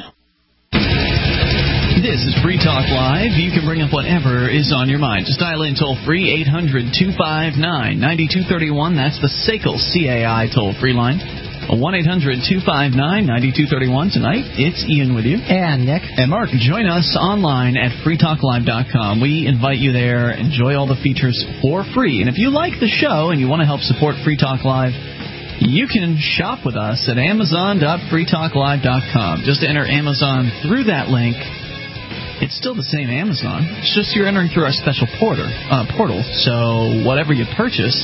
This is Free Talk Live. You can bring up whatever is on your mind. Just dial in toll-free, eight hundred, two five nine, nine two three one. That's the S A C L C A I toll-free line. one eight hundred, two five nine, nine two three one. Tonight, it's Ian with you. And Nick. And Mark. Join us online at free talk live dot com. We invite you there. Enjoy all the features for free. And if you like the show and you want to help support Free Talk Live, you can shop with us at amazon dot free talk live dot com. Just enter Amazon through that link. It's still the same Amazon. It's just you're entering through our special porter, uh, portal. So whatever you purchase,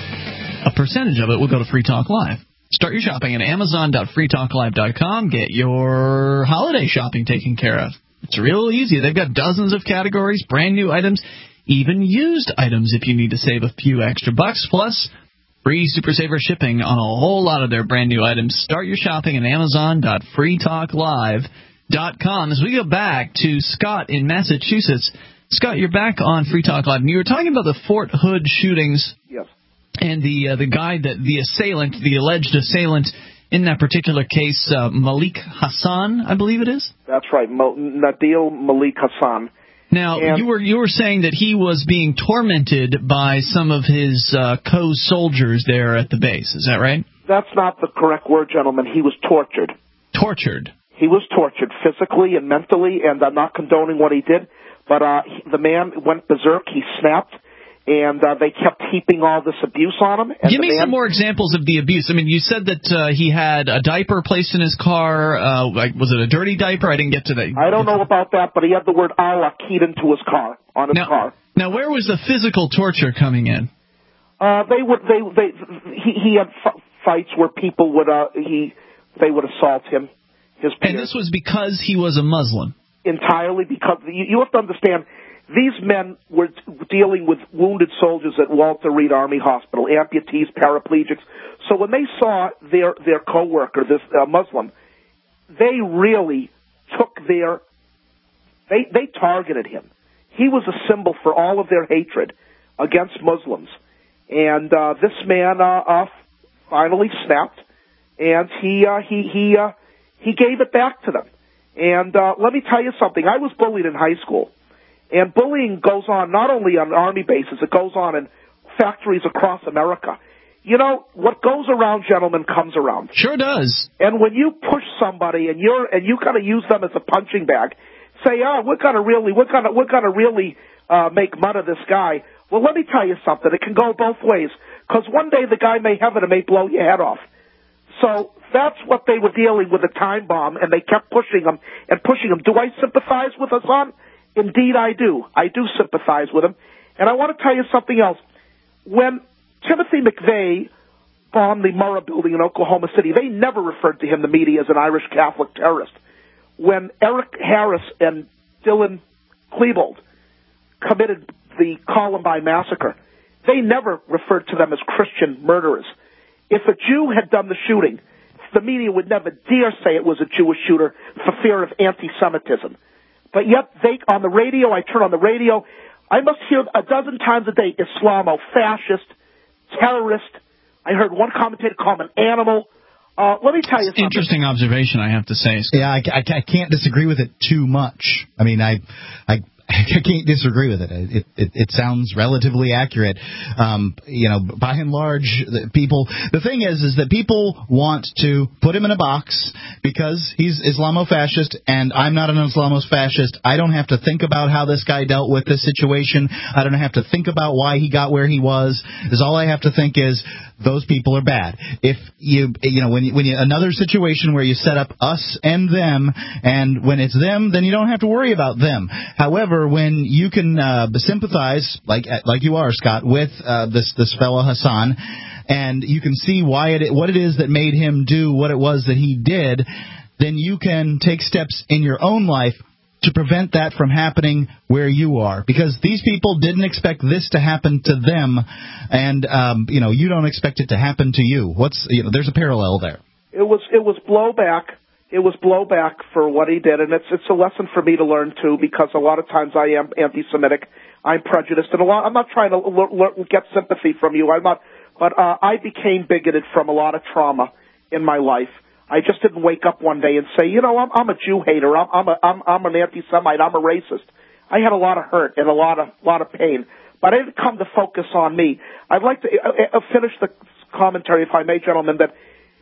a percentage of it will go to Free Talk Live. Start your shopping at amazon dot free talk live dot com. Get your holiday shopping taken care of. It's real easy. They've got dozens of categories, brand new items, even used items if you need to save a few extra bucks, plus free Super Saver shipping on a whole lot of their brand new items. Start your shopping at amazon dot free talk live dot com. As we go back to Scott in Massachusetts. Scott, you're back on Free Talk Live. And you were talking about the Fort Hood shootings. Yes. And the uh, the guy that the assailant, the alleged assailant in that particular case, uh, Malik Hassan, I believe it is. That's right, Mo- Nadil Malik Hassan. Now and you were you were saying that he was being tormented by some of his uh, co-soldiers there at the base. Is that right? That's not the correct word, gentlemen. He was tortured. Tortured. He was tortured physically and mentally, and I'm not condoning what he did, but uh, he, the man went berserk. He snapped. And uh, they kept heaping all this abuse on him. And Give me man, some more examples of the abuse. I mean, you said that uh, he had a diaper placed in his car. Uh, like, was it a dirty diaper? I didn't get to that. I don't know about that, but he had the word Allah keyed into his car, on his now, car. Now, where was the physical torture coming in? Uh, they would, they, they, he, he had f- fights where people would, uh, he, they would assault him. His and this was because he was a Muslim? Entirely because, you, you have to understand, these men were dealing with wounded soldiers at Walter Reed Army Hospital, amputees, paraplegics. So when they saw their, their co-worker, this uh, Muslim, they really took their, they, they targeted him. He was a symbol for all of their hatred against Muslims. And uh, this man uh, uh, finally snapped, and he, uh, he, he, uh, he gave it back to them. And uh, let me tell you something. I was bullied in high school. And bullying goes on not only on Army bases, it goes on in factories across America. You know, what goes around, gentlemen, comes around. Sure does. And when you push somebody and you're and you kind of use them as a punching bag, say, "Oh, we're gonna really, we're gonna, we're gonna really uh, make mud of this guy." Well, let me tell you something. It can go both ways. Because one day the guy may have it and may blow your head off. So that's what they were dealing with, a time bomb, and they kept pushing him and pushing him. Do I sympathize with Hassan? Indeed I do. I do sympathize with him. And I want to tell you something else. When Timothy McVeigh bombed the Murrah building in Oklahoma City, they never referred to him, the media, as an Irish Catholic terrorist. When Eric Harris and Dylan Klebold committed the Columbine massacre, they never referred to them as Christian murderers. If a Jew had done the shooting, the media would never dare say it was a Jewish shooter for fear of anti-Semitism. But yet, they, on the radio, I turn on the radio, I must hear a dozen times a day, Islamo-fascist, terrorist. I heard one commentator call him an animal. Uh, let me tell you something. Interesting observation, I have to say. Yeah, I, I, I can't disagree with it too much. I mean, I, I, I can't disagree with it. It, it, it sounds relatively accurate. Um, you know, by and large, the people. The thing is, is that people want to put him in a box because he's Islamo-fascist, and I'm not an Islamo-fascist. I don't have to think about how this guy dealt with this situation. I don't have to think about why he got where he was. Is all I have to think is those people are bad. If you, you know, when you, when you another situation where you set up us and them, and when it's them, then you don't have to worry about them. However, when you can uh, sympathize, like like you are, Scott, with uh, this this fellow Hassan, and you can see why it what it is that made him do what it was that he did, then you can take steps in your own life to prevent that from happening where you are, because these people didn't expect this to happen to them, and um, you know you don't expect it to happen to you. What's you know there's a parallel there. It was it was blowback. It was blowback for what he did, and it's it's a lesson for me to learn too, because a lot of times I am anti-Semitic, I'm prejudiced, and a lot. I'm not trying to l- l- get sympathy from you. I'm not, but uh, I became bigoted from a lot of trauma in my life. I just didn't wake up one day and say, you know, I'm, I'm a Jew hater. I'm, I'm a I'm I'm an anti-Semite. I'm a racist. I had a lot of hurt and a lot of lot of pain, but I didn't come to focus on me. I'd like to uh, uh, finish the commentary, if I may, gentlemen, that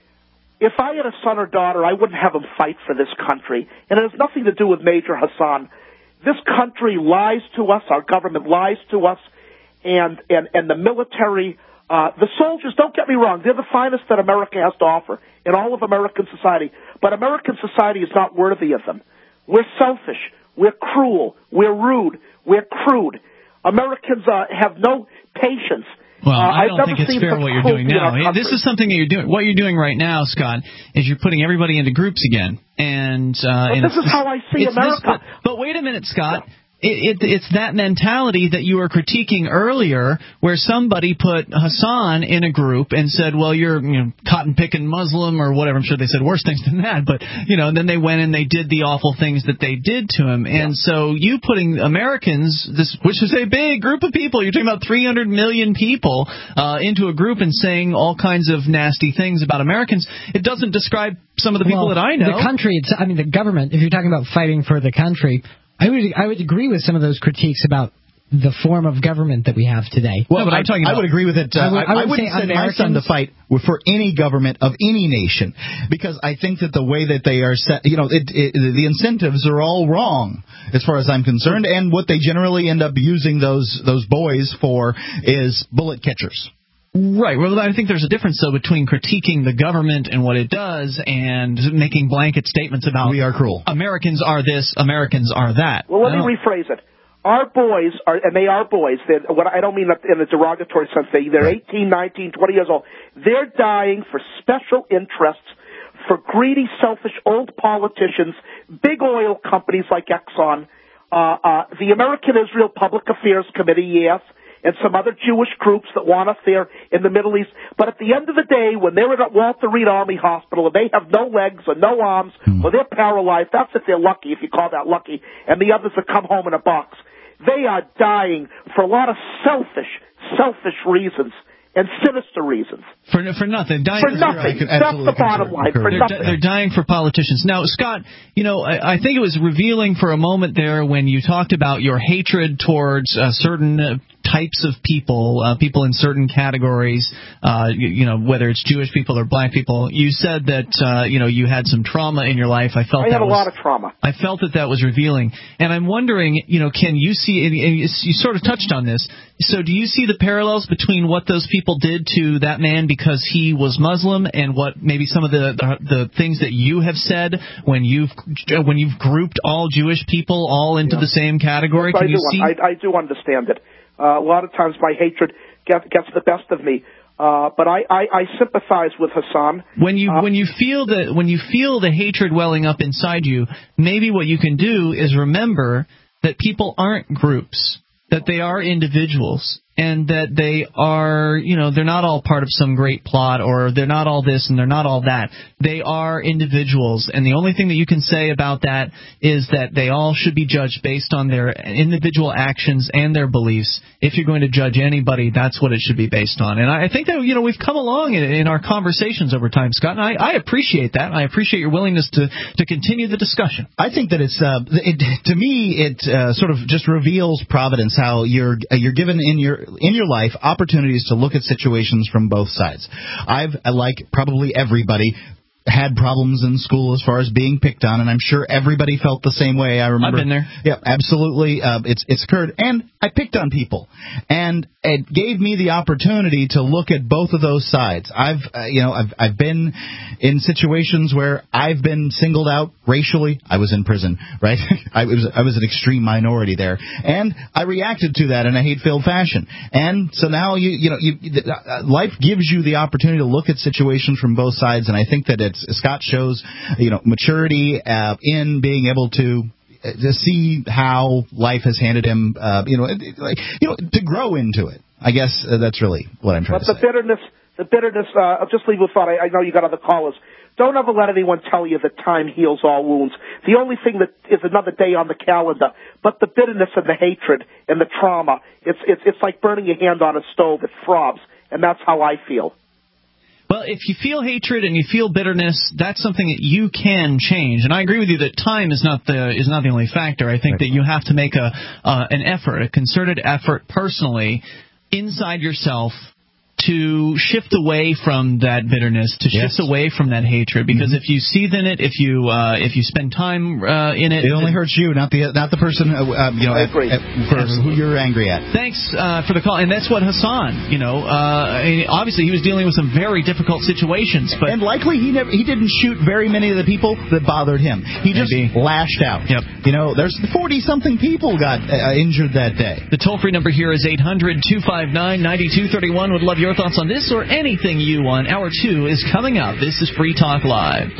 if I had a son or daughter, I wouldn't have them fight for this country. And it has nothing to do with Major Hassan. This country lies to us. Our government lies to us. And, and, and the military, uh, the soldiers, don't get me wrong, they're the finest that America has to offer in all of American society. But American society is not worthy of them. We're selfish. We're cruel. We're rude. We're crude. Americans uh, have no patience. Well, uh, I don't think it's fair what you're doing now. This is something that you're doing. What you're doing right now, Scott, is you're putting everybody into groups again. And, uh, but and this is how I see America. This, but, but wait a minute, Scott. It, it, it's that mentality that you were critiquing earlier, where somebody put Hassan in a group and said, well, you're you know, cotton-picking Muslim or whatever. I'm sure they said worse things than that. But, you know, and then they went and they did the awful things that they did to him. And yeah. So you putting Americans, this which is a big group of people, you're talking about three hundred million people, uh, into a group and saying all kinds of nasty things about Americans, it doesn't describe some of the people well, that I know. The country, it's, I mean, the government, if you're talking about fighting for the country, I would I would agree with some of those critiques about the form of government that we have today. Well, no, but I'm talking about, I would agree with it. Uh, I, would, I, I wouldn't send my son to fight for any government of any nation, because I think that the way that they are set, you know, it, it, the incentives are all wrong as far as I'm concerned, and what they generally end up using those those boys for is bullet catchers. Right. Well, I think there's a difference, though, between critiquing the government and what it does and making blanket statements about we are cruel. Americans are this, Americans are that. Well, let me rephrase it. Our boys are, and they are boys. They're, what I don't mean in a derogatory sense. They, they're eighteen, nineteen, twenty years old. They're dying for special interests, for greedy, selfish old politicians, big oil companies like Exxon, uh, uh, the American Israel Public Affairs Committee, yes, and some other Jewish groups that want us there in the Middle East. But at the end of the day, when they're at Walter Reed Army Hospital and they have no legs or no arms, mm. or they're paralyzed, that's if they're lucky, if you call that lucky, and the others that come home in a box. They are dying for a lot of selfish, selfish reasons and sinister reasons. For for nothing. Dying for nothing. That's the bottom line. For they're, nothing. They're dying for politicians. Now, Scott, you know, I, I think it was revealing for a moment there when you talked about your hatred towards uh, certain uh, types of people, uh, people in certain categories, uh, you, you know, whether it's Jewish people or black people. You said that, uh, you know, you had some trauma in your life. I felt I that had a was, lot of trauma. I, I felt that that was revealing. And I'm wondering, you know, can you see, and you sort of touched on this, so do you see the parallels between what those people did to that man because he was Muslim and what maybe some of the, the, the things that you have said when you've when you've grouped all Jewish people all into yeah. the same category? Yes, can I, you do, see? I, I do understand it. Uh, a lot of times my hatred get, gets the best of me. Uh, but I, I, I sympathize with Hassan. When you uh, when you feel the when you feel the hatred welling up inside you, maybe what you can do is remember that people aren't groups, that they are individuals, and that they are, you know, they're not all part of some great plot, or they're not all this and they're not all that. They are individuals, and the only thing that you can say about that is that they all should be judged based on their individual actions and their beliefs. If you're going to judge anybody, that's what it should be based on. And I think that, you know, we've come along in, in our conversations over time, Scott, and I, I appreciate that. I appreciate your willingness to, to continue the discussion. I think that it's, uh, it, to me, it uh, sort of just reveals providence, how you're uh, you're given in your in your life opportunities to look at situations from both sides. I've, like probably everybody, had problems in school as far as being picked on, and I'm sure everybody felt the same way. I remember. I've been there. Yeah, absolutely. Uh, it's it's occurred, and I picked on people, and it gave me the opportunity to look at both of those sides. I've uh, you know I've I've been in situations where I've been singled out racially. I was in prison, right? I was I was an extreme minority there, and I reacted to that in a hate-filled fashion. And so now you you know you, uh, life gives you the opportunity to look at situations from both sides, and I think that it's Scott shows, you know, maturity uh, in being able to to see how life has handed him, uh, you know, like you know, to grow into it. I guess uh, that's really what I'm trying but to the say. Bitterness, the bitterness. Uh, I'll just leave with thought. I, I know you got other callers. Don't ever let anyone tell you that time heals all wounds. The only thing that is another day on the calendar, but the bitterness and the hatred and the trauma. It's it's it's like burning your hand on a stove. It throbs, and that's how I feel. Well, if you feel hatred and you feel bitterness, that's something that you can change. And I agree with you that time is not the is not the only factor. I think that you have to make a uh, an effort, a concerted effort personally inside yourself to shift away from that bitterness, to shift yes. away from that hatred. Because mm-hmm. if you seethe in it, if you uh, if you spend time uh, in it, it only hurts you, not the not the person uh, uh, you know at, at, for who you're angry at. Thanks uh, for the call, and that's what Hassan. You know, uh, obviously he was dealing with some very difficult situations, but and likely he never he didn't shoot very many of the people that bothered him. He just Maybe. lashed out. Yep. You know, there's forty something people got uh, injured that day. The toll free number here is eight hundred two five nine nine two three one. Would love your thoughts on this or anything you want. Hour two is coming up. This is Free Talk Live.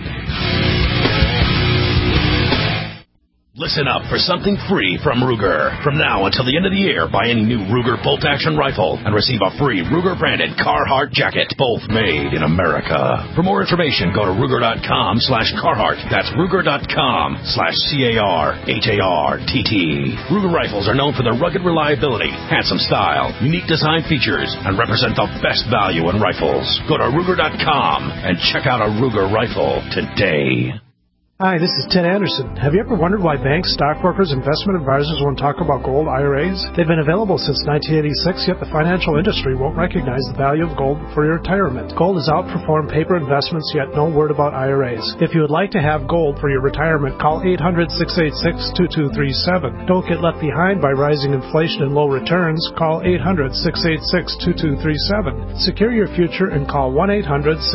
Listen up for something free from Ruger. From now until the end of the year, buy any new Ruger bolt-action rifle and receive a free Ruger-branded Carhartt jacket, both made in America. For more information, go to Ruger.com slash Carhartt. That's Ruger.com slash C-A-R-H-A-R-T-T. Ruger rifles are known for their rugged reliability, handsome style, unique design features, and represent the best value in rifles. Go to Ruger dot com and check out a Ruger rifle today. Hi, this is Ted Anderson. Have you ever wondered why banks, stockbrokers, investment advisors won't talk about gold I R As? They've been available since nineteen eighty-six, yet the financial industry won't recognize the value of gold for your retirement. Gold has outperformed paper investments, yet no word about I R As. If you would like to have gold for your retirement, call eight hundred, six eight six, two two three seven. Don't get left behind by rising inflation and low returns. Call eight hundred, six eight six, two two three seven. Secure your future and call one eight hundred,